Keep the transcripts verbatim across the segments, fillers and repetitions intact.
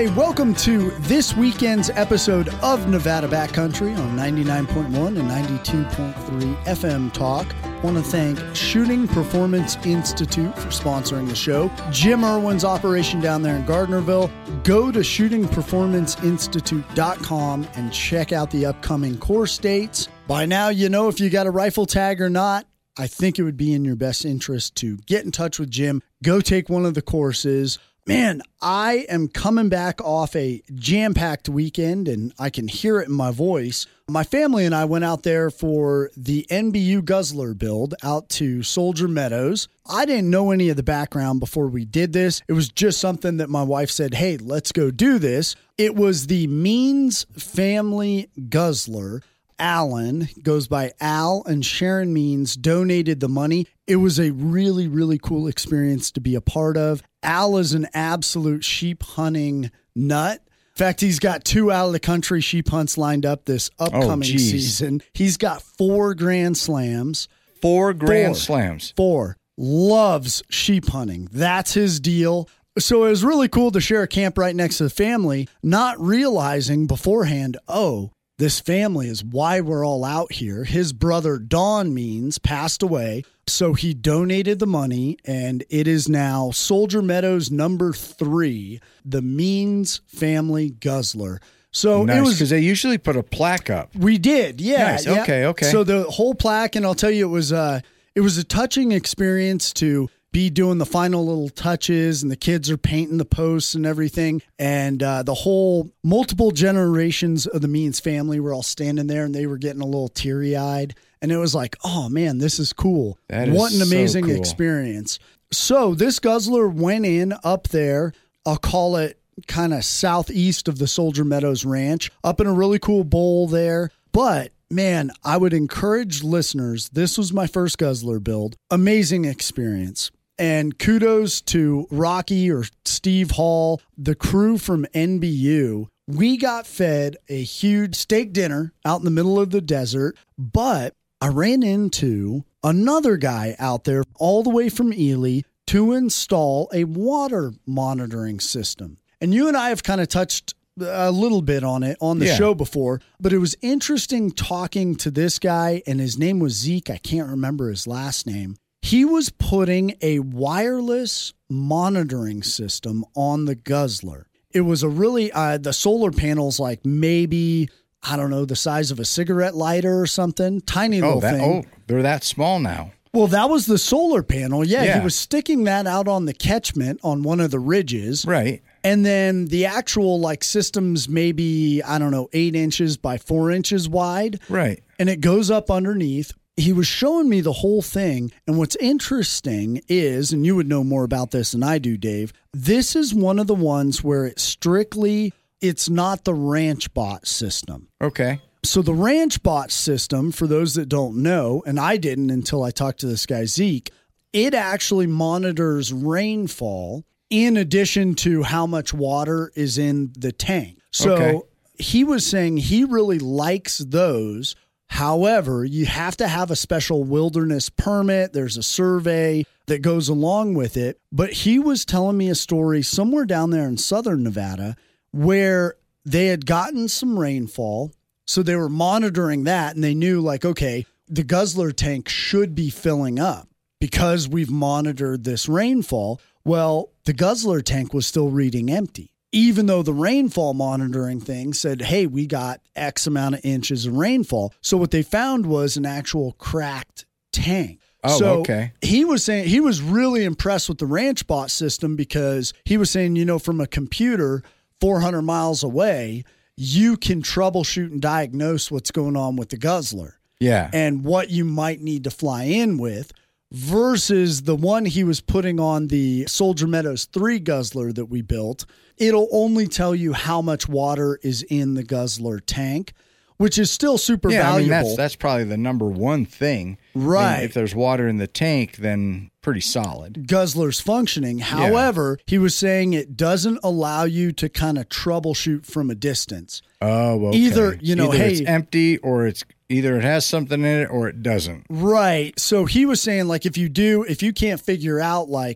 Hey, welcome to this weekend's episode of Nevada Backcountry on ninety-nine point one and ninety-two point three F M Talk. I want to thank Shooting Performance Institute for sponsoring the show. Jim Irwin's operation down there in Gardnerville. Go to shooting performance institute dot com and check out the upcoming course dates. By now, you know if you got a rifle tag or not. I think it would be in your best interest to get in touch with Jim. Go take one of the courses. Man, I am coming back off a jam-packed weekend, and I can hear it in my voice. My family and I went out there for the N B U Guzzler build out to Soldier Meadows. I didn't know any of the background before we did this. It was just something that my wife said, hey, let's go do this. It was the Means Family Guzzler. Alan, goes by Al, and Sharon Means donated the money. It was a really, really cool experience to be a part of. Al is an absolute sheep hunting nut. In fact, he's got two out of the country sheep hunts lined up this upcoming oh, season. He's got four Grand Slams. Four Grand four, Slams. Four. Loves sheep hunting. That's his deal. So it was really cool to share a camp right next to the family, not realizing beforehand, oh, this family is why we're all out here. His brother, Don Means, passed away, so he donated the money, and it is now Soldier Meadows number three, the Means Family Guzzler. So nice, it was because they usually put a plaque up. We did, yeah. Nice. Yeah. Okay, okay. So the whole plaque, and I'll tell you, it was uh, it was a touching experience to be doing the final little touches, and the kids are painting the posts and everything. And uh, the whole multiple generations of the Means family were all standing there, and they were getting a little teary eyed. And it was like, oh man, this is cool. That is what an amazing so cool. experience. So this Guzzler went in up there. I'll call it kind of southeast of the Soldier Meadows Ranch, up in a really cool bowl there. But man, I would encourage listeners. This was my first Guzzler build. Amazing experience. And kudos to Rocky or Steve Hall, the crew from N B U. We got fed a huge steak dinner out in the middle of the desert, but I ran into another guy out there all the way from Ely to install a water monitoring system. And you and I have kind of touched a little bit on it on the yeah. show before, but it was interesting talking to this guy, and his name was Zeke. I can't remember his last name. He was putting a wireless monitoring system on the Guzzler. It was a really, uh, the solar panels, like maybe, I don't know, the size of a cigarette lighter or something. Tiny Oh, little that, thing. oh, they're that small now. Well, that was the solar panel. Yeah, Yeah. he was sticking that out on the catchment on one of the ridges. Right. And then the actual like systems, maybe, I don't know, eight inches by four inches wide. Right. And it goes up underneath. He was showing me the whole thing. And what's interesting is, and you would know more about this than I do, Dave, this is one of the ones where it's strictly, it's not the ranch bot system. Okay. So the ranch bot system, for those that don't know, and I didn't until I talked to this guy, Zeke, it actually monitors rainfall in addition to how much water is in the tank. So Okay. he was saying he really likes those. However, you have to have a special wilderness permit. There's a survey that goes along with it. But he was telling me a story somewhere down there in southern Nevada where they had gotten some rainfall. So they were monitoring that, and they knew, like, okay, the Guzzler tank should be filling up because we've monitored this rainfall. Well, the Guzzler tank was still reading empty, even though the rainfall monitoring thing said, hey, we got X amount of inches of rainfall. So what they found was an actual cracked tank. Oh, so okay. He was saying he was really impressed with the ranch bot system because he was saying, you know, from a computer four hundred miles away, you can troubleshoot and diagnose what's going on with the Guzzler. Yeah. And what you might need to fly in with. Versus the one he was putting on the Soldier Meadows three Guzzler that we built. It'll only tell you how much water is in the Guzzler tank, which is still super yeah, valuable. I mean, that's, that's probably the number one thing. Right. I mean, if there's water in the tank, then pretty solid. Guzzler's functioning. However, yeah. he was saying it doesn't allow you to kind of troubleshoot from a distance. Oh, okay. Either, you know, Either hey, it's empty or it's either it has something in it or it doesn't. Right. So he was saying, like, if you do, if you can't figure out, like,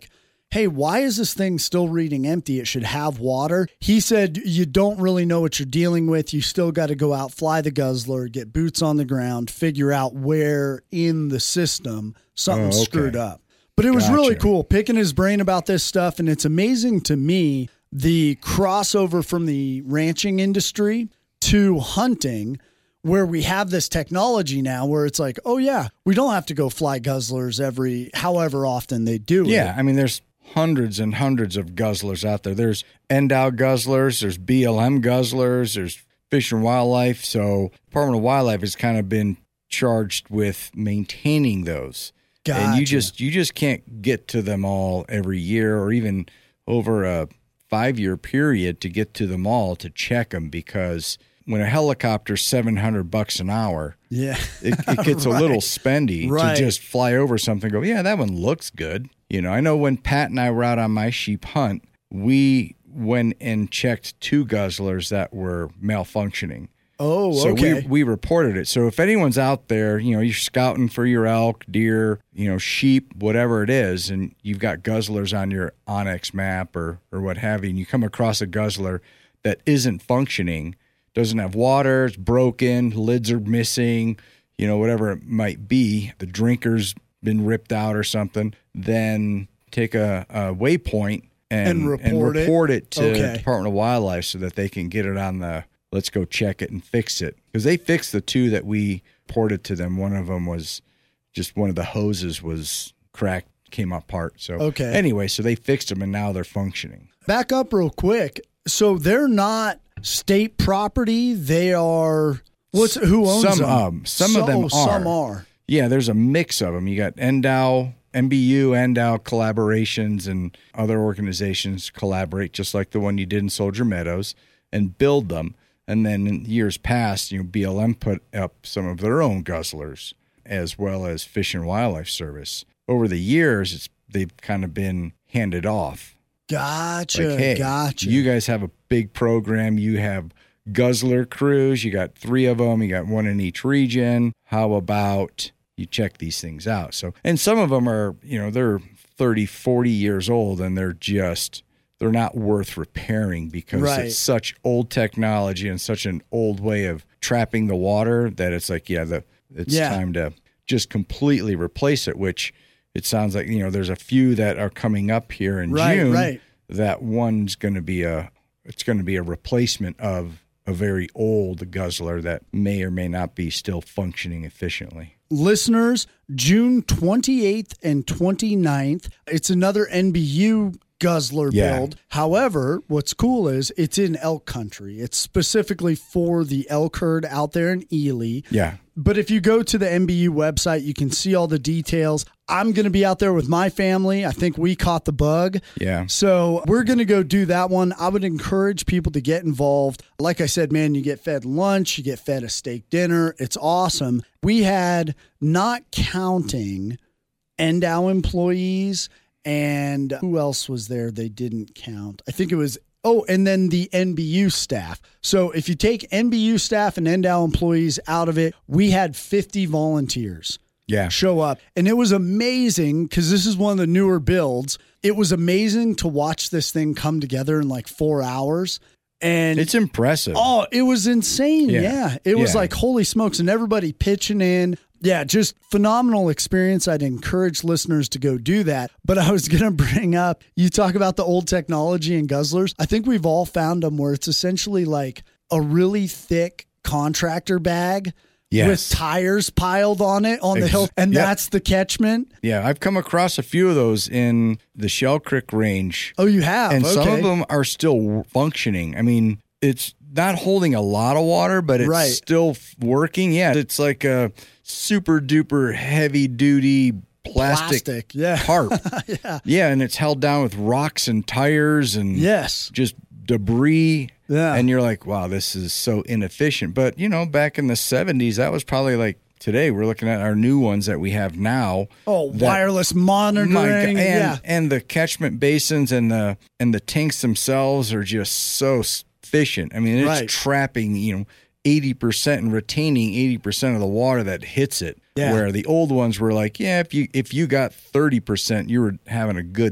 hey, why is this thing still reading empty? It should have water. He said, you don't really know what you're dealing with. You still got to go out, fly the guzzler, get boots on the ground, figure out where in the system something's oh, okay. screwed up. But it was Gotcha. really cool picking his brain about this stuff. And it's amazing to me, the crossover from the ranching industry to hunting, where we have this technology now where it's like, oh yeah, we don't have to go fly guzzlers every, however often they do it. Yeah. I mean, there's hundreds and hundreds of guzzlers out there. There's Endow guzzlers, there's B L M guzzlers, there's Fish and Wildlife. So Department of Wildlife has kind of been charged with maintaining those. Gotcha. And you just, you just can't get to them all every year or even over a five-year period to get to them all to check them, because when a helicopter's seven hundred bucks an hour, yeah, it, it gets right. a little spendy right. to just fly over something and go, yeah, that one looks good. You know, I know when Pat and I were out on my sheep hunt, we went and checked two guzzlers that were malfunctioning. Oh, so okay. we, we reported it. So if anyone's out there, you know, you're scouting for your elk, deer, you know, sheep, whatever it is, and you've got guzzlers on your Onyx map or, or what have you, and you come across a guzzler that isn't functioning, doesn't have water, it's broken, lids are missing, you know, whatever it might be, the drinker's been ripped out or something, then take a, a waypoint and, and report, and report it, it to okay. Department of Wildlife so that they can get it on the let's go check it and fix it. Because they fixed the two that we ported to them. One of them was just one of the hoses was cracked, came apart. So okay. anyway, so they fixed them and now they're functioning. Back up real quick. So they're not state property. They are, what's who owns some, them? Um, some so, of them are. Some are. Yeah, there's a mix of them. You got Endow, M B U, Endow collaborations, and other organizations collaborate, just like the one you did in Soldier Meadows, and build them. And then in years past, you know, B L M put up some of their own guzzlers, as well as Fish and Wildlife Service. Over the years, it's they've kind of been handed off. Gotcha, like, hey, gotcha. You guys have a big program. You have guzzler crews. You got three of them. You got one in each region. How about you check these things out? So, and some of them are, you know, they're thirty, forty years old, and they're just... they're not worth repairing because right. it's such old technology and such an old way of trapping the water that it's like, yeah, the, it's yeah. time to just completely replace it, which it sounds like, you know, there's a few that are coming up here in right, June right. that one's going to be a, it's going to be a replacement of a very old guzzler that may or may not be still functioning efficiently. Listeners, June twenty-eighth and twenty-ninth, it's another N B U guzzler yeah. build. However, what's cool is it's in elk country. It's specifically for the elk herd out there in Ely. Yeah. But if you go to the N B U website, you can see all the details. I'm going to be out there with my family. I think we caught the bug. Yeah. So we're going to go do that one. I would encourage people to get involved. Like I said, man, you get fed lunch, you get fed a steak dinner. It's awesome. We had, not counting Endow employees, and who else was there they didn't count? I think it was, oh, and then the N B U staff. So if you take N B U staff and Endow employees out of it, we had fifty volunteers yeah. show up. And it was amazing because this is one of the newer builds. It was amazing to watch this thing come together in like four hours. And it's impressive. Oh, it was insane. Yeah. yeah. It was yeah. like, holy smokes. And everybody pitching in. Yeah, just phenomenal experience. I'd encourage listeners to go do that. But I was going to bring up, you talk about the old technology and guzzlers. I think we've all found them where it's essentially like a really thick contractor bag yes. with tires piled on it on Ex- the hill. And yep. that's the catchment. Yeah, I've come across a few of those in the Shell Creek range. Oh, you have? And okay. some of them are still functioning. I mean, it's not holding a lot of water, but it's right. still working. Yeah, it's like a super duper heavy duty plastic, plastic. Yeah. tarp. yeah. Yeah, and it's held down with rocks and tires and yes. just debris. Yeah. And you're like, wow, this is so inefficient. But, you know, back in the seventies, that was probably like today. We're looking at our new ones that we have now. Oh, that, wireless monitoring. and, yeah. and the catchment basins and the and the tanks themselves are just so efficient. I mean, it's right. trapping, you know, eighty percent and retaining eighty percent of the water that hits it. Yeah. Where the old ones were like, yeah, if you if you got thirty percent, you were having a good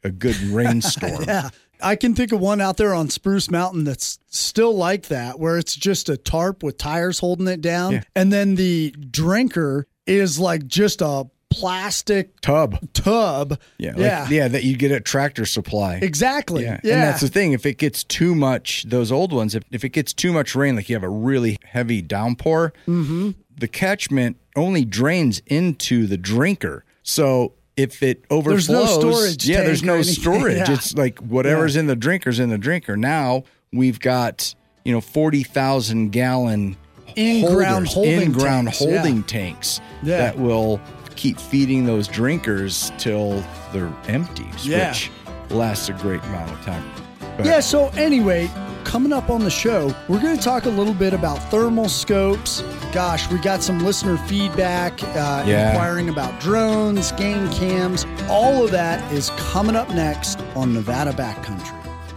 a good rainstorm. Yeah. I can think of one out there on Spruce Mountain that's still like that, where it's just a tarp with tires holding it down. Yeah. And then the drinker is like just a plastic Tub. tub. Yeah. Yeah. Like, yeah. That you get at Tractor Supply. Exactly. Yeah. Yeah. And that's the thing. If it gets too much, those old ones, if, if it gets too much rain, like you have a really heavy downpour, mm-hmm. the catchment only drains into the drinker. So if it overflows, there's no storage. Yeah, there's no anything. storage. Yeah. It's like whatever's Yeah. in the drinker's in the drinker. Now we've got, you know, forty thousand gallon In-ground holding in-ground tanks. holding Yeah. tanks Yeah. that will keep feeding those drinkers till they're empty, Yeah. which lasts a great amount of time. But Yeah, so anyway, coming up on the show, we're going to talk a little bit about thermal scopes. Gosh, we got some listener feedback uh, Yeah. inquiring about drones, game cams. All of that is coming up next on Nevada Backcountry.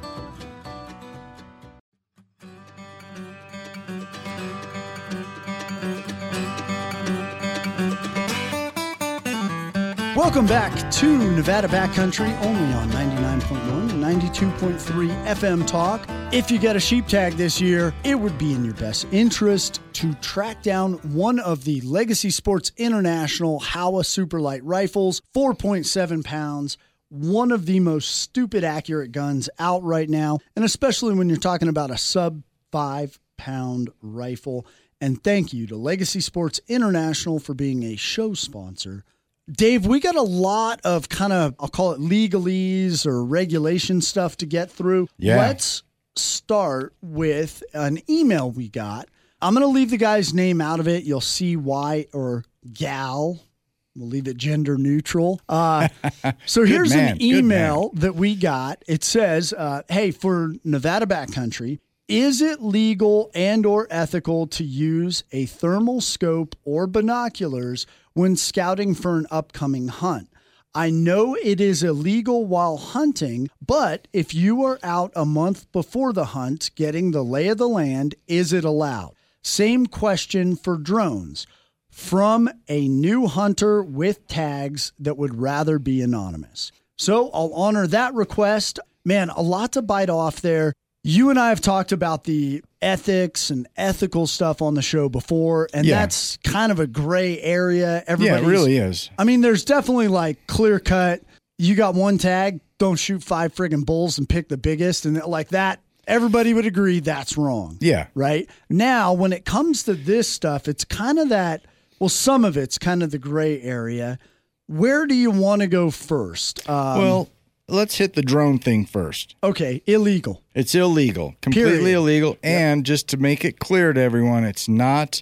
Welcome back to Nevada Backcountry, only on ninety-nine point one and ninety-two point three F M Talk. If you get a sheep tag this year, it would be in your best interest to track down one of the Legacy Sports International Howa Superlight rifles, four point seven pounds, one of the most stupid accurate guns out right now, and especially when you're talking about a sub five pound rifle. And thank you to Legacy Sports International for being a show sponsor. Dave, we got a lot of kind of, I'll call it legalese or regulation stuff to get through. Yeah. Let's start with an email we got. I'm going to leave the guy's name out of it. You'll see why, or gal. We'll leave it gender neutral. Uh, so here's man. an Good email that we got. It says, uh, hey, for Nevada Backcountry, is it legal and or ethical to use a thermal scope or binoculars when scouting for an upcoming hunt? I know it is illegal while hunting, but if you are out a month before the hunt getting the lay of the land, is it allowed? Same question for drones. From a new hunter with tags that would rather be anonymous. So I'll honor that request. Man, a lot to bite off there. You and I have talked about the ethics and ethical stuff on the show before, and Yeah. that's kind of a gray area. yeah, Everybody's, it really is. I mean, there's definitely like clear cut. You got one tag, don't shoot five friggin' bulls and pick the biggest. And like that, everybody would agree that's wrong. Yeah. Right? Now, when it comes to this stuff, it's kind of that, well, some of it's kind of the gray area. Where do you want to go first? Um, Well, let's hit the drone thing first. okay, illegal. It's illegal, completely Period. illegal. And just to make it clear to everyone, it's not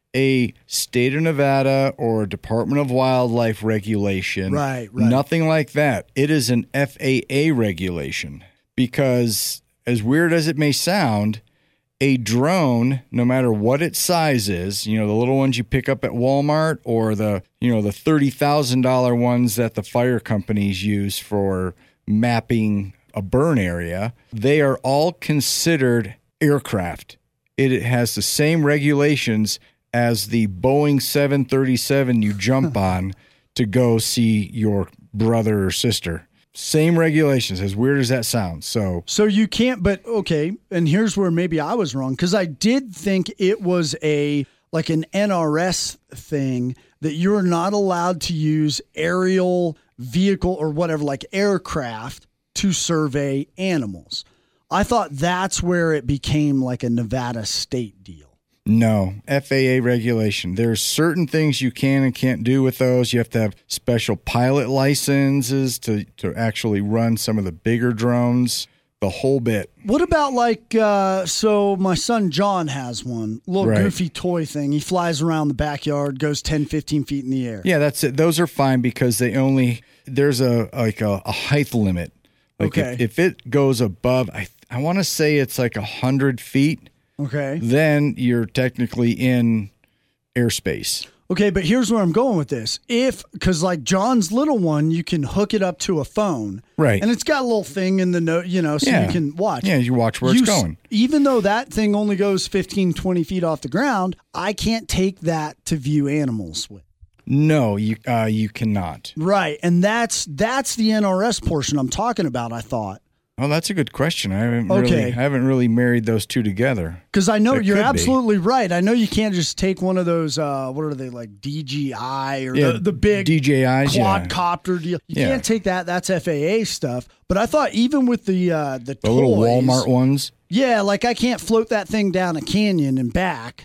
a state of Nevada or Department of Wildlife regulation. Right, right. Nothing like that. It is an F A A regulation because, as weird as it may sound, a drone, no matter what its size is, you know, the little ones you pick up at Walmart or the, you know, the thirty thousand dollars ones that the fire companies use for mapping a burn area, they are all considered aircraft. It has the same regulations as the Boeing seven thirty-seven you jump on to go see your brother or sister. Same regulations, as weird as that sounds. So, So you can't, but okay. And here's where maybe I was wrong, because I did think it was a like an N R S thing that you're not allowed to use aerial vehicle or whatever, like aircraft, to survey animals. I thought that's where it became like a Nevada state deal. no, F A A regulation. There's certain things you can and can't do with those. You have to have special pilot licenses to, to actually run some of the bigger drones, the whole bit. What about like, uh, so my son John has one, little Right. goofy toy thing. He flies around the backyard, goes ten, fifteen feet in the air. Yeah, that's it. Those are fine because they only, there's a like a, a height limit. Like Okay. if, if it goes above, I I want to say it's like one hundred feet, Okay. then you're technically in airspace. Okay, but here's where I'm going with this. If, because like John's little one, you can hook it up to a phone. Right. And it's got a little thing in the note, you know, so Yeah. you can watch. Yeah, you watch where You it's s- going. Even though that thing only goes fifteen, twenty feet off the ground, I can't take that to view animals with. No, you uh, you cannot. Right, and that's that's the N R S portion I'm talking about, I thought. Oh, that's a good question. I haven't Okay. really, I haven't really married those two together. Because I know That you're could be. absolutely right. I know you can't just take one of those, uh, what are they, like D J I or Yeah, the, the big D J Is, yeah. quadcopter deal. You Yeah. can't take that. That's F A A stuff. But I thought even with the uh, the, The toys, little Walmart ones. yeah, like I can't float that thing down a canyon and back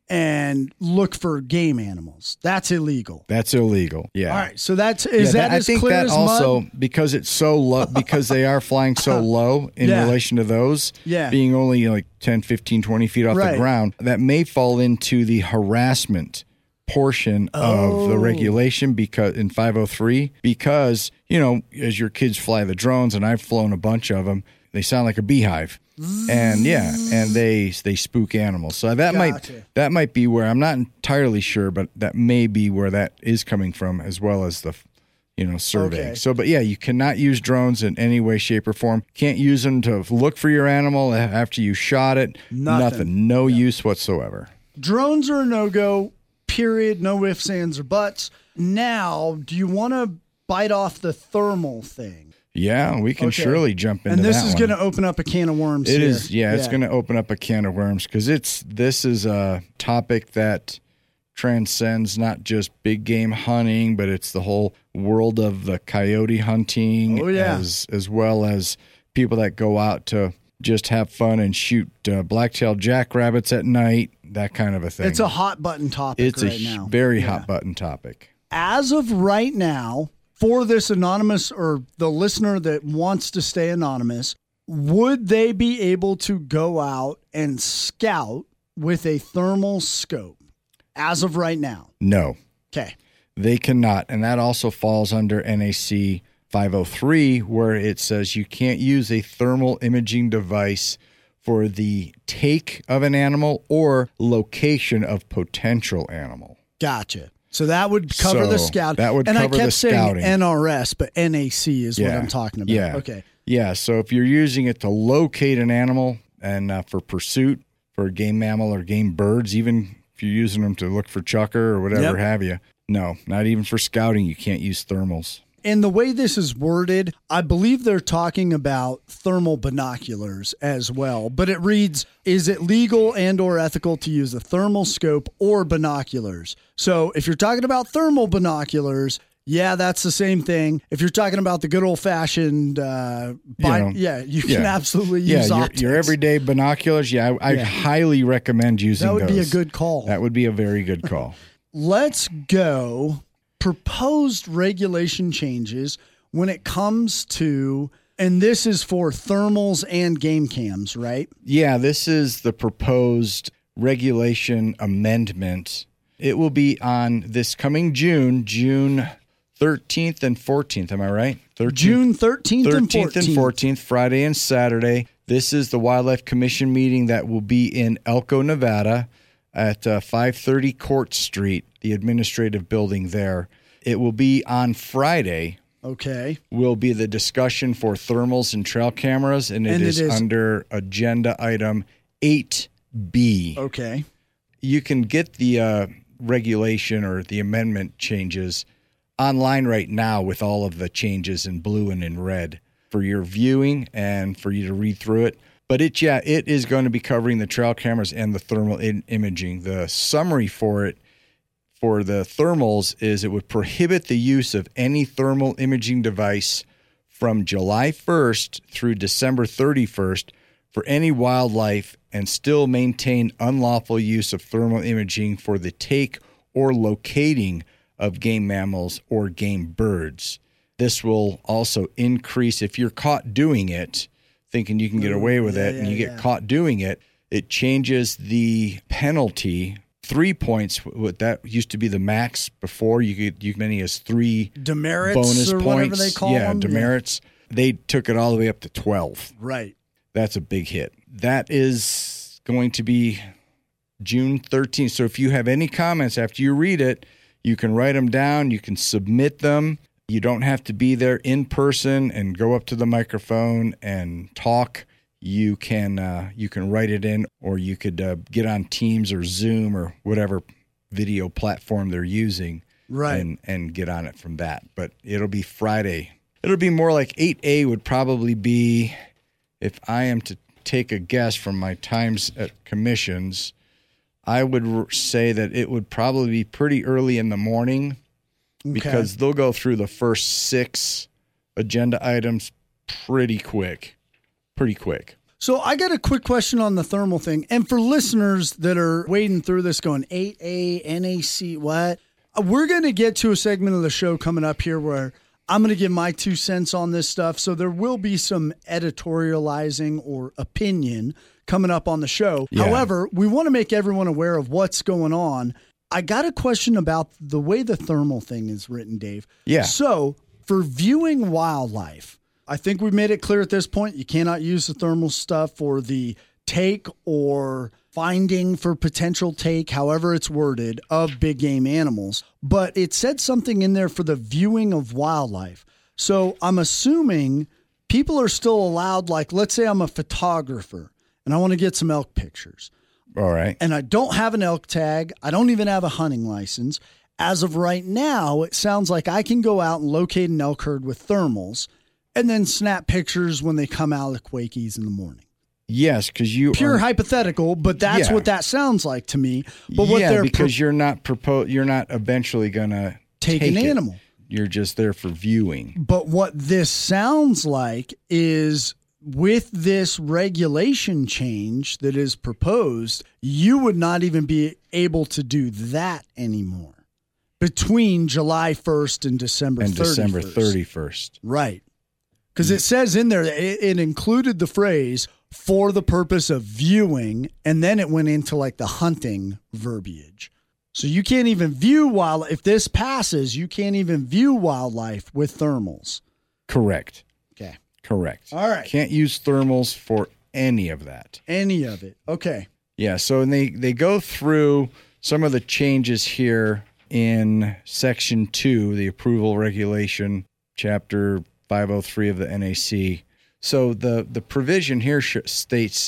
and look for game animals. That's illegal. That's illegal. Yeah. All right, so that's is Yeah, that, I as think clear that as also mud? because it's so low, because they are flying so low in Yeah. relation to those, Yeah. being only like ten, fifteen, twenty feet off Right. the ground, that may fall into the harassment portion of the Oh. regulation because in five oh three, because, you know, as your kids fly the drones, and I've flown a bunch of them, they sound like a beehive. And yeah, and they they spook animals. So that Gotcha. might that might be where, I'm not entirely sure, but that may be where that is coming from, as well as the, you know, survey. Okay. So, but yeah, you cannot use drones in any way, shape, or form. Can't use them to look for your animal after you shot it. Nothing. No use whatsoever. Drones are a no-go, period. No ifs, ands, or buts. Now, do you want to bite off the thermal thing? Yeah, we can Okay. surely jump into And this that is one. going to open up a can of worms It here. is, yeah, it's going to open up a can of worms because it's this is a topic that transcends not just big game hunting, but it's the whole world of the coyote hunting, Oh, yeah. as as well as people that go out to just have fun and shoot uh, black-tailed jackrabbits at night, that kind of a thing. It's a hot button topic it's right a now. very Yeah. hot button topic. As of right now, for this anonymous or the listener that wants to stay anonymous, would they be able to go out and scout with a thermal scope as of right now? No. Okay. They cannot, and that also falls under N A C five oh three, where it says you can't use a thermal imaging device for the take of an animal or location of potential animal. Gotcha. So that would cover So the scout. that would and cover I kept the saying scouting. N R S, but N A C is what Yeah. I'm talking about. Yeah. Okay. Yeah, so if you're using it to locate an animal and uh, for pursuit, for a game mammal or game birds, even if you're using them to look for chukar or whatever Yep. have you, no, not even for scouting, you can't use thermals. And the way this is worded, I believe they're talking about thermal binoculars as well. But it reads, is it legal and or ethical to use a thermal scope or binoculars? So if you're talking about thermal binoculars, yeah, that's the same thing. If you're talking about the good old-fashioned, uh, bi- You know, yeah, you can yeah. absolutely Yeah, use your, optics. your everyday binoculars, yeah, I, I Yeah. highly recommend using That would be a those. good call. That would be a very good call. Let's go proposed regulation changes when it comes to, and this is for thermals and game cams, right? Yeah, this is the proposed regulation amendment. It will be on this coming June, June thirteenth and fourteenth. Am I right? thirteenth, June thirteenth, and thirteenth fourteenth. and fourteenth, Friday and Saturday. This is the Wildlife Commission meeting that will be in Elko, Nevada at uh, five thirty Court Street, the administrative building there. It will be on Friday. Okay. Will be the discussion for thermals and trail cameras, and it, And it is, is- under agenda item eight B. Okay. You can get the uh, regulation or the amendment changes online right now with all of the changes in blue and in red for your viewing and for you to read through it. But it, yeah, it is going to be covering the trail cameras and the thermal in- imaging. The summary for it, for the thermals, is it would prohibit the use of any thermal imaging device from July first through December thirty-first for any wildlife and still maintain unlawful use of thermal imaging for the take or locating of game mammals or game birds. This will also increase, if you're caught doing it, thinking you can get away with yeah, it, and yeah, you get yeah. caught doing it, it changes the penalty. Three points, what that used to be the max before. You could you many as three Demerits bonus or points. whatever they call yeah, them. demerits. They took it all the way up to twelve. Right. That's a big hit. That is going to be June thirteenth. So if you have any comments after you read it, you can write them down. You can submit them. You don't have to be there in person and go up to the microphone and talk. You can uh, you can write it in, or you could uh, get on Teams or Zoom or whatever video platform they're using right, and, and get on it from that. But it'll be Friday. It'll be more like eight A would probably be, if I am to take a guess from my times at commissions, I would say that it would probably be pretty early in the morning okay. because they'll go through the first six agenda items pretty quick, pretty quick. So I got a quick question on the thermal thing. And for listeners that are wading through this going eight A, N A C, what? We're going to get to a segment of the show coming up here where I'm going to give my two cents on this stuff. So there will be some editorializing or opinion coming up on the show. Yeah. However, we want to make everyone aware of what's going on. I got a question about the way the thermal thing is written, Dave. Yeah. So for viewing wildlife, I think we've made it clear at this point, you cannot use the thermal stuff for the take or finding for potential take, however it's worded, of big game animals. But it said something in there for the viewing of wildlife. So I'm assuming people are still allowed, like, let's say I'm a photographer and I want to get some elk pictures. All right. And I don't have an elk tag. I don't even have a hunting license. As of right now, it sounds like I can go out and locate an elk herd with thermals and then snap pictures when they come out of the Quakies in the morning. Yes, because you pure are, hypothetical, but that's yeah. what that sounds like to me. But what yeah, they're because pro- you're not propo- you're not eventually gonna take, take an it. animal. You're just there for viewing. But what this sounds like is with this regulation change that is proposed, you would not even be able to do that anymore between July first and December and thirty-first. December thirty-first. Right. Because it says in there, it, it included the phrase for the purpose of viewing, and then it went into like the hunting verbiage. So you can't even view wild. If this passes, you can't even view wildlife with thermals. Correct. Okay. Correct. All right. Can't use thermals for any of that. Any of it. Okay. Yeah. So and they, they go through some of the changes here in section two, the approval regulation, chapter five oh three of the N A C. So the, the provision here states,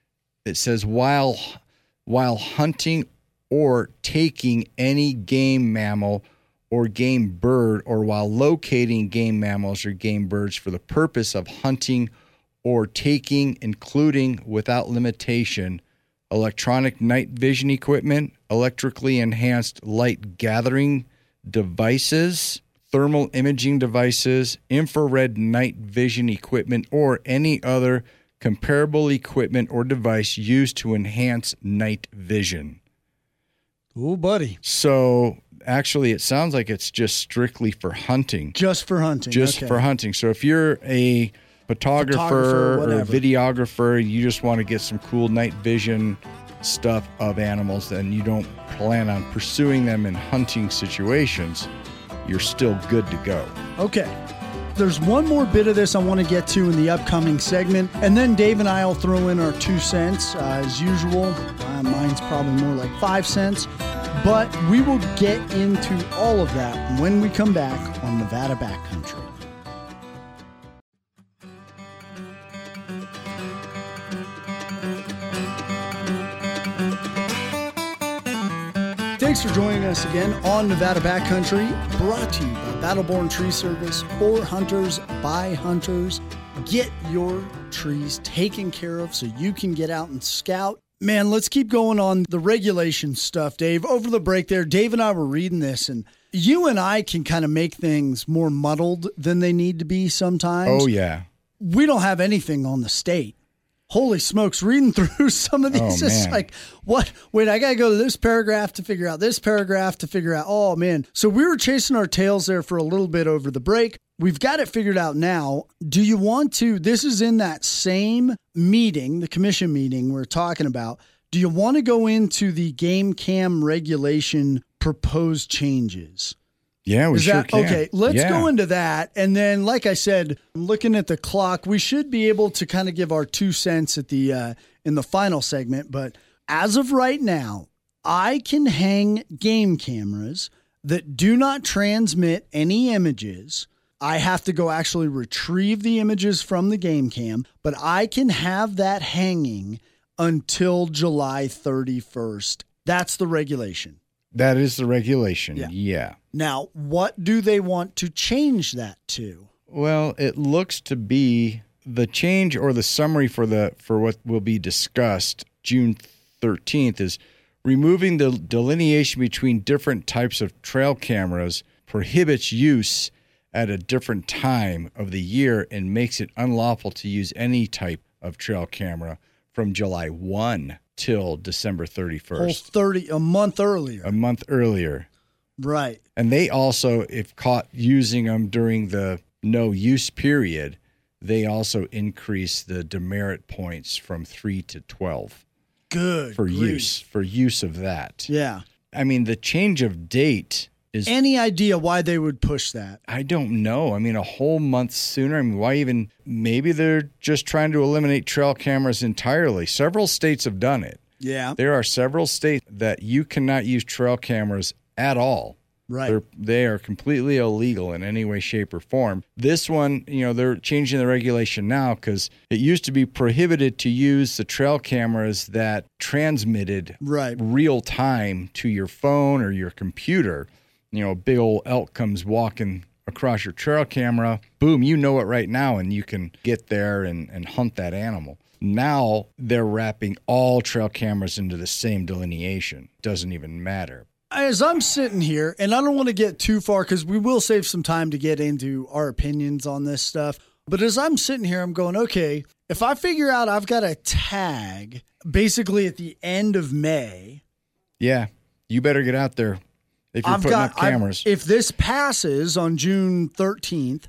it says, while while hunting or taking any game mammal or game bird, or while locating game mammals or game birds for the purpose of hunting or taking, including without limitation, electronic night vision equipment, electrically enhanced light gathering devices, thermal imaging devices, infrared night vision equipment, or any other comparable equipment or device used to enhance night vision. Oh, buddy. So actually, it sounds like it's just strictly for hunting. Just for hunting. Just okay. for hunting. So if you're a photographer, photographer or a videographer, you just want to get some cool night vision stuff of animals, and you don't plan on pursuing them in hunting situations, you're still good to go. Okay. There's one more bit of this I want to get to in the upcoming segment, and then Dave and I will throw in our two cents uh, as usual. Uh, mine's probably more like five cents, but we will get into all of that when we come back on Nevada Backcountry. Thanks for joining us again on Nevada Backcountry, brought to you by Battleborn Tree Service, for hunters, by hunters. Get your trees taken care of so you can get out and scout. Man, let's keep going on the regulation stuff, Dave. Over the break there, Dave and I were reading this, and you and I can kind of make things more muddled than they need to be sometimes. Oh, yeah. We don't have anything on the state. Holy smokes, reading through some of these, oh, it's like, what? Wait, I got to go to this paragraph to figure out this paragraph to figure out, oh, man. So we were chasing our tails there for a little bit over the break. We've got it figured out now. Do you want to, this is in that same meeting, the commission meeting we're talking about. Do you want to go into the game cam regulation proposed changes? Yeah, we Is sure that, can. Okay, let's yeah. go into that. And then, like I said, looking at the clock, we should be able to kind of give our two cents at the uh, in the final segment. But as of right now, I can hang game cameras that do not transmit any images. I have to go actually retrieve the images from the game cam, but I can have that hanging until July thirty-first. That's the regulation. That is the regulation. Yeah. yeah. Now, what do they want to change that to? Well, it looks to be the change or the summary for the for what will be discussed June thirteenth is removing the delineation between different types of trail cameras prohibits use at a different time of the year and makes it unlawful to use any type of trail camera from July first till December thirty-first. Whole thirty a month earlier. A month earlier. Right. And they also, if caught using them during the no use period, they also increase the demerit points from three to twelve. Good. For grief. use, for use of that. Yeah. I mean, the change of date is... Any idea why they would push that? I don't know. I mean, a whole month sooner. I mean, why even... Maybe they're just trying to eliminate trail cameras entirely. Several states have done it. Yeah. There are several states that you cannot use trail cameras at all. Right. They're, they are completely illegal in any way, shape, or form. This one, you know, they're changing the regulation now because it used to be prohibited to use the trail cameras that transmitted right. real time to your phone or your computer. You know, a big old elk comes walking across your trail camera. Boom, you know it right now, and you can get there and, and hunt that animal. Now they're wrapping all trail cameras into the same delineation. Doesn't even matter. As I'm sitting here, and I don't want to get too far because we will save some time to get into our opinions on this stuff. But as I'm sitting here, I'm going, okay, if I figure out I've got a tag basically at the end of May. Yeah, you better get out there if you're I've putting got, up cameras. I've, if this passes on June thirteenth,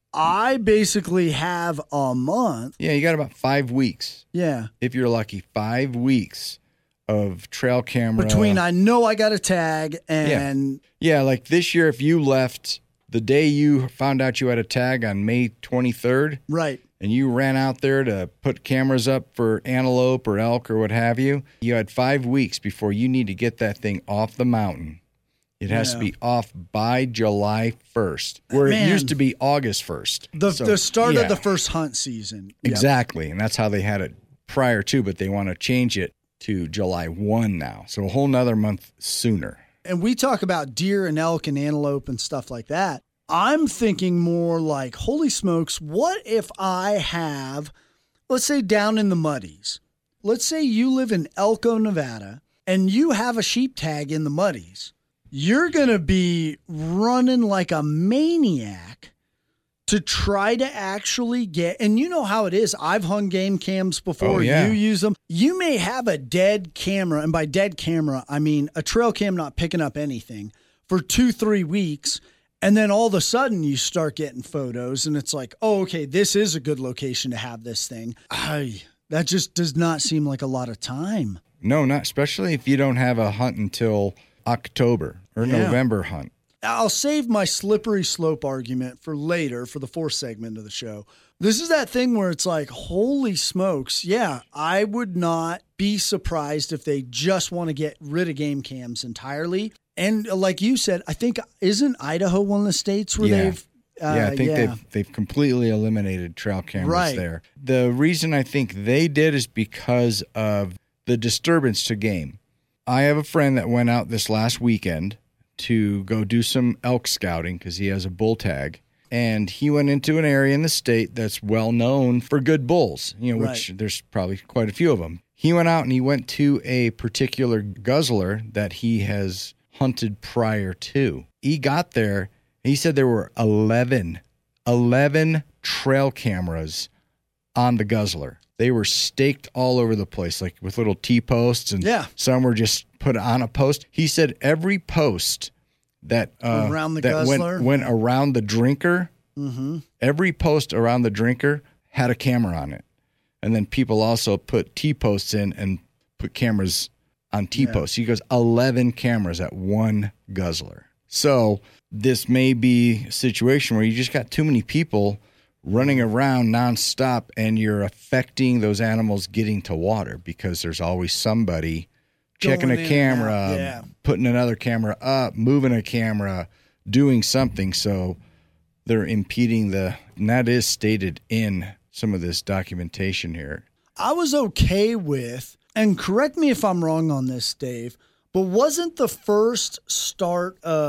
I basically have a month. Yeah, you got about five weeks. Yeah. If you're lucky, five weeks of trail camera. Between I know I got a tag and... Yeah. yeah, like this year, if you left the day you found out you had a tag on May twenty-third. Right. And you ran out there to put cameras up for antelope or elk or what have you, you had five weeks before you need to get that thing off the mountain. It has yeah. to be off by July first, where Man. it used to be August first. The, so, the start yeah. of the first hunt season. Exactly. Yep. And that's how they had it prior to, but they want to change it to July first now. So a whole nother month sooner. And we talk about deer and elk and antelope and stuff like that. I'm thinking more like, holy smokes, what if I have, let's say down in the Muddies, let's say you live in Elko, Nevada, and you have a sheep tag in the Muddies. You're going to be running like a maniac to try to actually get, and you know how it is. I've hung game cams before. Oh, yeah. You use them. You may have a dead camera, and by dead camera, I mean a trail cam not picking up anything for two, three weeks. And then all of a sudden you start getting photos and it's like, oh, okay, this is a good location to have this thing. Ay, that just does not seem like a lot of time. No, not especially if you don't have a hunt until October or Yeah. November hunt. I'll save my slippery slope argument for later for the fourth segment of the show. This is that thing where it's like, holy smokes. Yeah, I would not be surprised if they just want to get rid of game cams entirely. And like you said, I think, isn't Idaho one of the states where yeah. they've... Uh, yeah, I think yeah. they've they've completely eliminated trail cameras Right. there. The reason I think they did is because of the disturbance to game. I have a friend that went out this last weekend to go do some elk scouting because he has a bull tag. And he went into an area in the state that's well known for good bulls, you know, which Right. there's probably quite a few of them. He went out and he went to a particular guzzler that he has hunted prior to. He got there. He said there were eleven, eleven trail cameras on the guzzler. They were staked all over the place, like with little T-posts, and Yeah. some were just put on a post. He said every post that uh, Around the that guzzler? went, went around the drinker, Mm-hmm. every post around the drinker had a camera on it. And then people also put T-posts in and put cameras on T-posts. He goes, eleven cameras at one guzzler. So this may be a situation where you just got too many people running around nonstop and you're affecting those animals getting to water because there's always somebody checking Going a in and camera, out, yeah. putting another camera up, moving a camera, doing something. So they're impeding the, and that is stated in some of this documentation here. I was okay with, and correct me if I'm wrong on this, Dave, but wasn't the first start of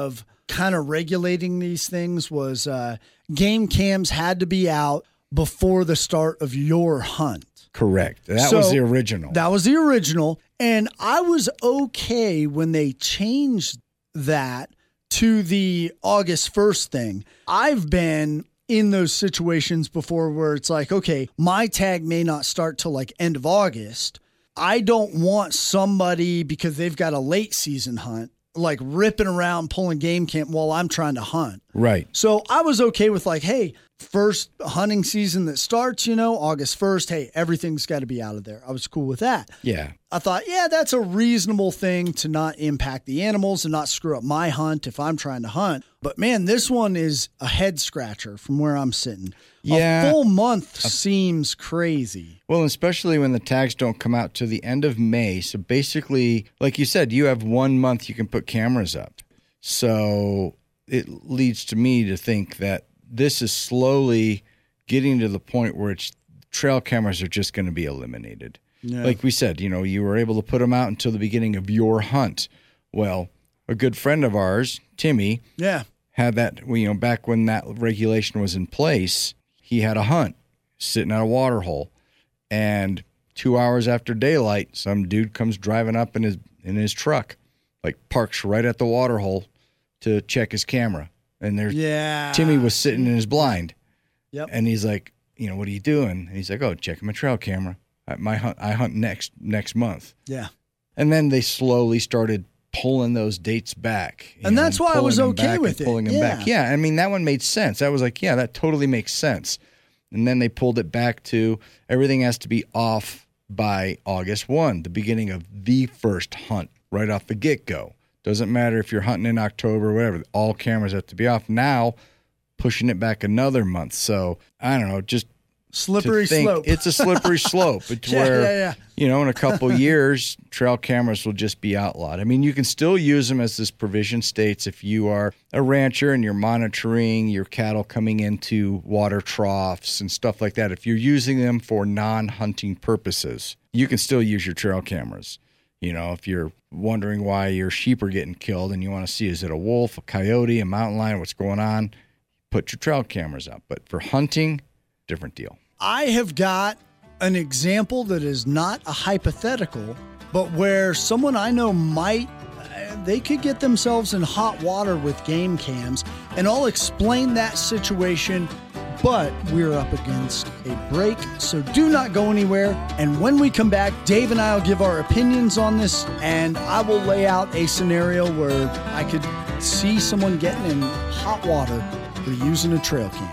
kind of regulating these things was uh, game cams had to be out before the start of your hunt. Correct. That So, was the original. That was the original. And I was okay when they changed that to the August first thing. I've been in those situations before where it's like, okay, my tag may not start till like end of August. I don't want somebody, because they've got a late season hunt, like ripping around pulling game camp while I'm trying to hunt. Right. So I was okay with like, hey, first hunting season that starts, you know, August first, hey, everything's got to be out of there. I was cool with that. Yeah. I thought, yeah, that's a reasonable thing to not impact the animals and not screw up my hunt if I'm trying to hunt. But man, this one is a head scratcher from where I'm sitting. Yeah. A full month seems crazy. Well, especially when the tags don't come out to the end of May. So basically, like you said, you have one month you can put cameras up. So it leads to me to think that this is slowly getting to the point where it's trail cameras are just going to be eliminated. Yeah. Like we said, you know, you were able to put them out until the beginning of your hunt. Well, a good friend of ours, Timmy, Yeah. had that, you know, back when that regulation was in place, he had a hunt sitting at a water hole. And two hours after daylight, some dude comes driving up in his in his truck, like parks right at the water hole to check his camera. And there's Yeah. Timmy was sitting in his blind. Yep. And he's like, you know, what are you doing? And he's like, oh, checking my trail camera. I, my hunt, I hunt next next month. Yeah. And then they slowly started pulling those dates back. you And know, that's why I pulling was them okay back with and it. Pulling them Yeah. back. Yeah, I mean, that one made sense. I was like, yeah, that totally makes sense. And then they pulled it back to everything has to be off by August first, the beginning of the first hunt, right off the get-go. Doesn't matter if you're hunting in October or whatever. All cameras have to be off. Now, pushing it back another month. So, I don't know, just Slippery to think slope. it's a slippery slope. It's Yeah, where, yeah, yeah. you know, in a couple years, trail cameras will just be outlawed. I mean, you can still use them, as this provision states, if you are a rancher and you're monitoring your cattle coming into water troughs and stuff like that. If you're using them for non-hunting purposes, you can still use your trail cameras. You know, if you're wondering why your sheep are getting killed and you want to see, is it a wolf, a coyote, a mountain lion, what's going on, put your trail cameras up. But for hunting, different deal. I have got an example that is not a hypothetical, but where someone I know might, they could get themselves in hot water with game cams, and I'll explain that situation, but we're up against a break, so do not go anywhere. And when we come back, Dave and I will give our opinions on this, and I will lay out a scenario where I could see someone getting in hot water for using a trail cam.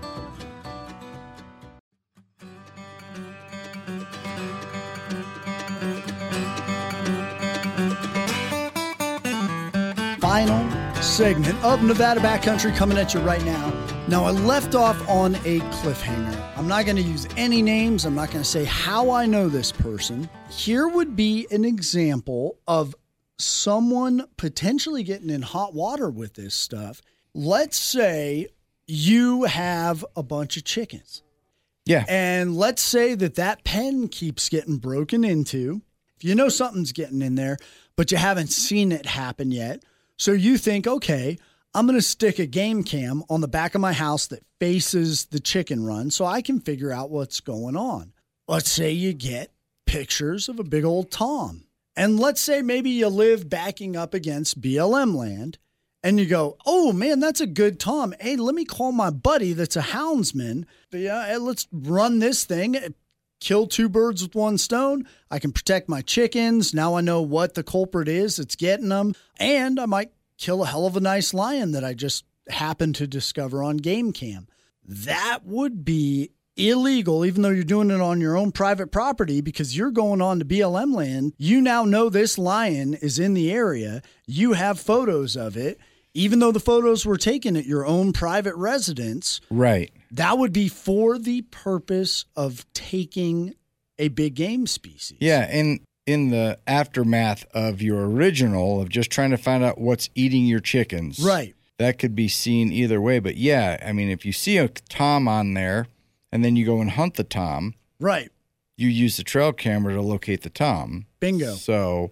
Final segment of Nevada Backcountry coming at you right now. Now, I left off on a cliffhanger. I'm not going to use any names. I'm not going to say how I know this person. Here would be an example of someone potentially getting in hot water with this stuff. Let's say you have a bunch of chickens. Yeah. And let's say that that pen keeps getting broken into. If you know something's getting in there, but you haven't seen it happen yet. So you think, okay, I'm going to stick a game cam on the back of my house that faces the chicken run so I can figure out what's going on. Let's say you get pictures of a big old tom. And let's say maybe you live backing up against B L M land and you go, oh man, that's a good tom. Hey, let me call my buddy that's a houndsman. But yeah, let's run this thing. Kill two birds with one stone. I can protect my chickens. Now I know what the culprit is that's getting them. And I might kill a hell of a nice lion that I just happened to discover on game cam. That would be illegal, even though you're doing it on your own private property, because you're going on to B L M land. You now know this lion is in the area. You have photos of it. Even though the photos were taken at your own private residence. Right. That would be for the purpose of taking a big game species. Yeah, and in the aftermath of your original of just trying to find out what's eating your chickens. Right. That could be seen either way. But yeah, I mean, if you see a tom on there and then you go and hunt the tom. Right. You use the trail camera to locate the tom. Bingo. So,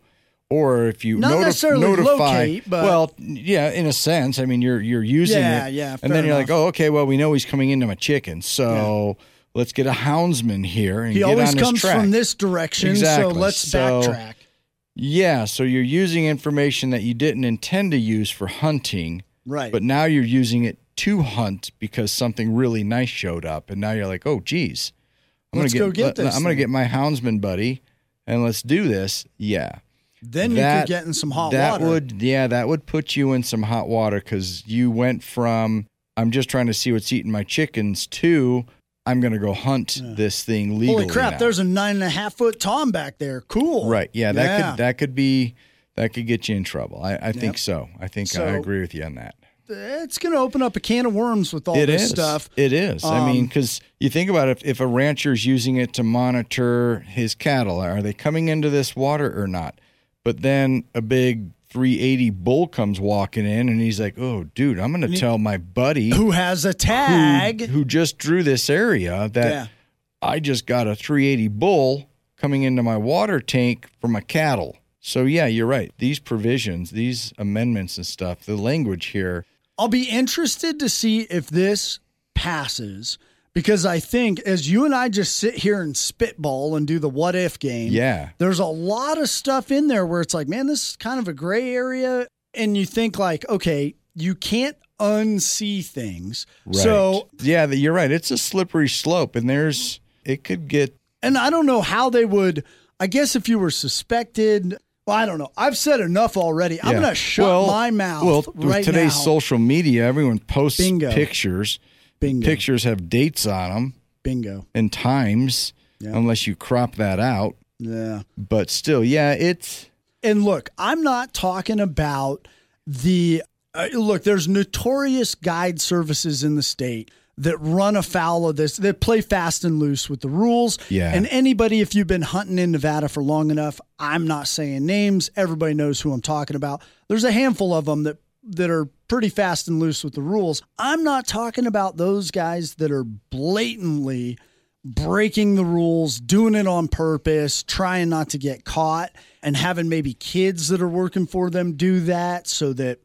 Or if you Not notif- necessarily notify, locate, but- well, yeah, in a sense. I mean, you're you're using Yeah, it, yeah, and fair then you're enough. like, oh, okay, well, we know he's coming into my chicken, so let's get a houndsman here and He get always on his comes track. from this direction, Exactly. so let's So- backtrack. Yeah, so you're using information that you didn't intend to use for hunting, Right. but now you're using it to hunt because something really nice showed up, and now you're like, oh, geez, I'm Let's gonna go get let- this I'm going to thing. get my houndsman buddy, and let's do this. Yeah. Then you That- could get in some hot that water. would yeah that would put you in some hot water because you went from I'm just trying to see what's eating my chickens to I'm going to go hunt this thing legally. Holy crap, now. there's a nine and a half foot tom back there. Cool. Right, yeah, that Yeah. could that could be that could get you in trouble. I, I think Yep. so. I think So- I agree with you on that. It's going to open up a can of worms with all It this is stuff. It is. I mean, Um, because you think about it, if, if a rancher's using it to monitor his cattle, are they coming into this water or not? But then a big three eighty bull comes walking in, and he's like, "Oh, dude, I'm going to tell my buddy Who has a tag? who, who just drew this area that Yeah. I just got a three eighty bull coming into my water tank for my cattle." So yeah, you're right. These provisions, these amendments and stuff, the language here. I'll be interested to see if this passes because I think as you and I just sit here and spitball and do the what if game, Yeah. there's a lot of stuff in there where it's like, man, this is kind of a gray area. And you think like, okay, you can't unsee things. Right. So, yeah, you're right. It's a slippery slope, and there's it could get and I don't know how they would, I guess if you were suspected, well, I don't know. I've said enough already. I'm yeah. going to shut well, my mouth Well, right with today's now. social media, everyone posts Bingo. pictures. Bingo. Pictures have dates on them Bingo. and times, Yeah. unless you crop that out. Yeah. But still, yeah, it's And look, I'm not talking about the uh, look, there's notorious guide services in the state that run afoul of this, that play fast and loose with the rules. Yeah. And anybody, if you've been hunting in Nevada for long enough, I'm not saying names, everybody knows who I'm talking about. There's a handful of them that that are pretty fast and loose with the rules. I'm not talking about those guys that are blatantly breaking the rules, doing it on purpose, trying not to get caught, and having maybe kids that are working for them do that so that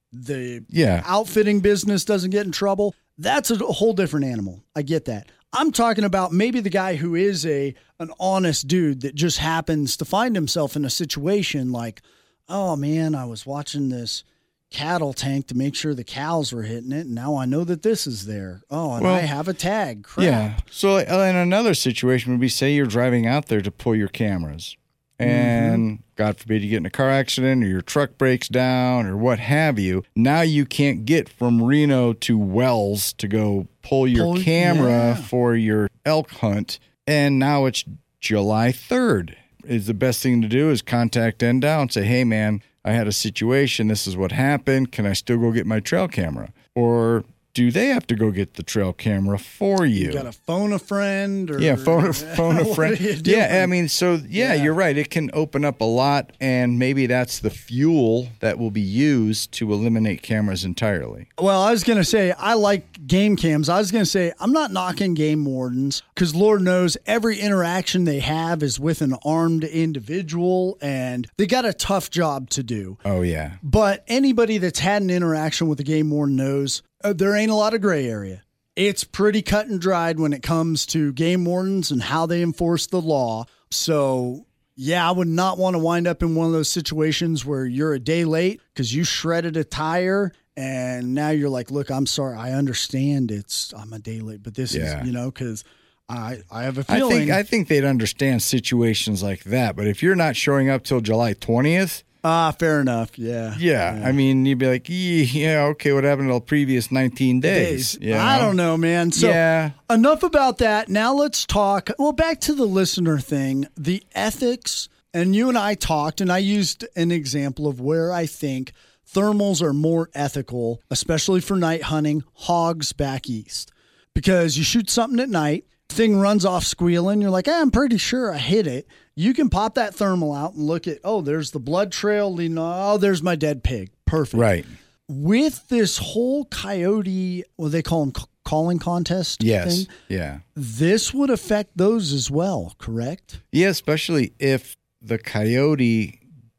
the yeah. outfitting business doesn't get in trouble. That's a whole different animal. I get that. I'm talking about maybe the guy who is a an honest dude that just happens to find himself in a situation like, oh man, I was watching this cattle tank to make sure the cows were hitting it, and now I know that this is there. Oh, and Well, I have a tag. Crap. Yeah. So, uh, in another situation would be, say you're driving out there to pull your cameras, and Mm-hmm. God forbid you get in a car accident or your truck breaks down or what have you. Now you can't get from Reno to Wells to go pull your Pull- camera yeah. for your elk hunt, and now it's July third. Is the best thing to do is contact N D O W and say, "Hey, man, I had a situation. This is what happened. Can I still go get my trail camera?" Or do they have to go get the trail camera for you? You got to phone a friend or Yeah, phone a, phone a What friend. are you doing? Yeah, I mean, so yeah, Yeah. you're right. It can open up a lot, and maybe that's the fuel that will be used to eliminate cameras entirely. Well, I was going to say, I like game cams. I was going to say, I'm not knocking game wardens because Lord knows every interaction they have is with an armed individual and they got a tough job to do. Oh, yeah. But anybody that's had an interaction with a game warden knows uh, there ain't a lot of gray area. It's pretty cut and dried when it comes to game wardens and how they enforce the law. So, yeah, I would not want to wind up in one of those situations where you're a day late because you shredded a tire and now you're like, look, I'm sorry. I understand it's I'm a day late, but this Yeah. is, you know, because I, I have a I feeling. think I think they'd understand situations like that, but if you're not showing up till July twentieth, Ah, fair enough. Yeah. yeah, I mean, you'd be like, "Yeah, yeah, okay, what happened to the previous nineteen days?" Days. I don't know, man. So Yeah. enough about that. Now let's talk. Well, back to the listener thing, the ethics. And you and I talked, and I used an example of where I think thermals are more ethical, especially for night hunting, hogs back east. Because you shoot something at night, thing runs off squealing, you're like, eh, I'm pretty sure I hit it. You can pop that thermal out and look at, oh, there's the blood trail leading, oh, there's my dead pig. Perfect. Right. With this whole coyote, what they call them, c- calling contest Yes. thing, Yeah. this would affect those as well, correct? Yeah, especially if the coyote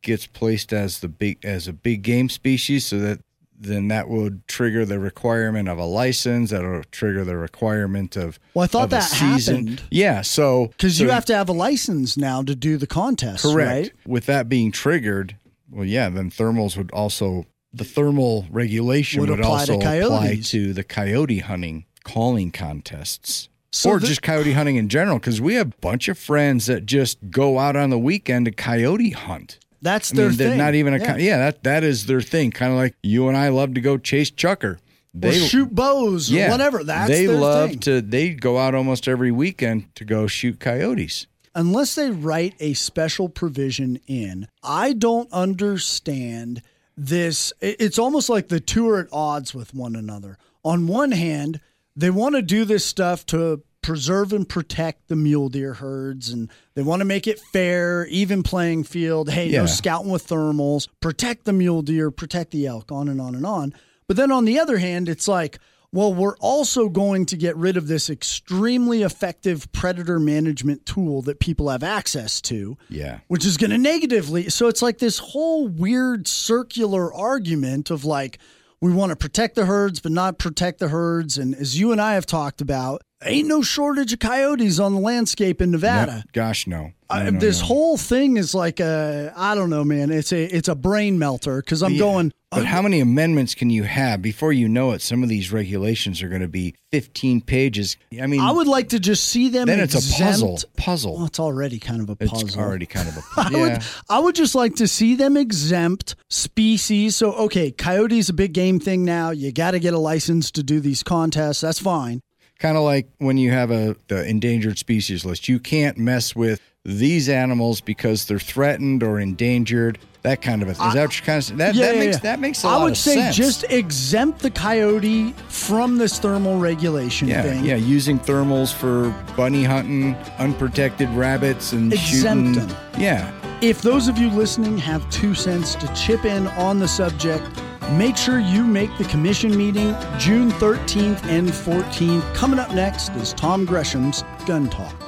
gets placed as the big as a big game species, so that then that would trigger the requirement of a license. That'll trigger the requirement of well, I thought of that a season. happened. Yeah, so because so, you have to have a license now to do the contest. Correct. Right? With that being triggered, well, yeah, then thermals would also the thermal regulation would, Would would apply also to apply coyotes. to the coyote hunting calling contests. So or the- just coyote hunting in general, because we have a bunch of friends that just go out on the weekend to coyote hunt. That's I their mean, they're thing. not even a yeah. yeah. yeah, that that is their thing. Kind of like you and I love to go chase chucker. Or shoot bows or yeah, whatever. That's they their love thing. to. They go out almost every weekend to go shoot coyotes. Unless they write a special provision in, I don't understand this. It- It's almost like the two are at odds with one another. On one hand, they want to do this stuff to preserve and protect the mule deer herds, and they want to make it fair, even playing field. Hey, Yeah. no scouting with thermals, protect the mule deer, protect the elk, on and on and on. But then on the other hand, it's like, well, we're also going to get rid of this extremely effective predator management tool that people have access to, Yeah. which is going to negatively. So it's like this whole weird circular argument of like, we want to protect the herds, but not protect the herds. And as you and I have talked about, ain't no shortage of coyotes on the landscape in Nevada. Yep. Gosh, no. No, I, no, this no. whole thing is like a, I don't know, man. It's a, it's a brain melter because I'm Yeah. going. But how many amendments can you have before you know it? Some of these regulations are going to be fifteen pages. I mean, I would like to just see them. then it's a exempt- puzzle. Puzzle. Well, it's already kind of a puzzle. It's already kind of a I puzzle. would, Yeah. I would just like to see them exempt species. So, okay, coyote's a big game thing now. You got to get a license to do these contests. That's fine. Kind of like when you have a the endangered species list. You can't mess with these animals because they're threatened or endangered. That kind of a thing. Is that what you're kind of that, Yeah, that yeah, makes yeah. that makes a I lot would of say sense. just exempt the coyote from this thermal regulation yeah, thing. yeah, using thermals for bunny hunting, unprotected rabbits, and Exempt shooting. them. Yeah, If those of you listening have two cents to chip in on the subject, make sure you make the commission meeting June thirteenth and fourteenth. Coming up next is Tom Gresham's Gun Talk.